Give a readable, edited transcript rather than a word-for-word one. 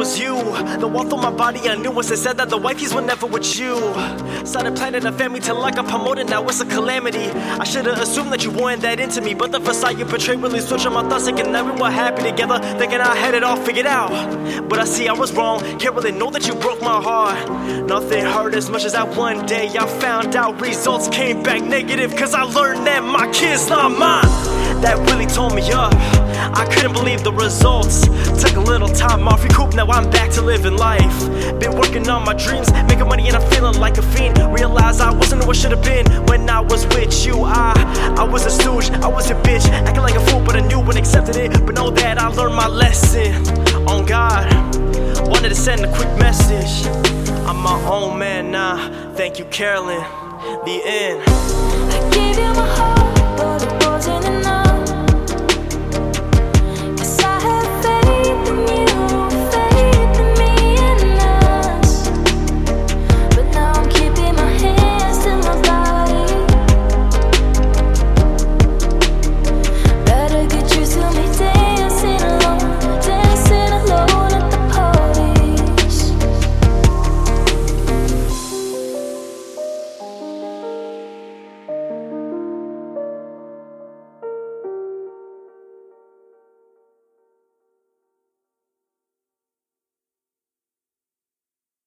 was you. The wall through my body, I knew once they said that the wifeys were never with you. Started planning a family till I got promoted, now it's a calamity. I should've assumed that you weren't that into me, but the facade you portrayed really switched on my thoughts, thinking that we were happy together, thinking I had it all figured out. But I see I was wrong, can't really know that you broke my heart. Nothing hurt as much as that one day I found out results came back negative, cause I learned that my kid's not mine. That really tore me up, I couldn't believe the results. Took a little time off, recoup, now I'm back to living life. Been working on my dreams, making money and I'm feeling like a fiend. Realized I wasn't who I should've been when I was with you. I was a stooge, I was a bitch, acting like a fool, but I knew and accepted it. But know that I learned my lesson. On God, wanted to send a quick message. I'm my own man now, thank you Carolyn. The end. I gave you my heart.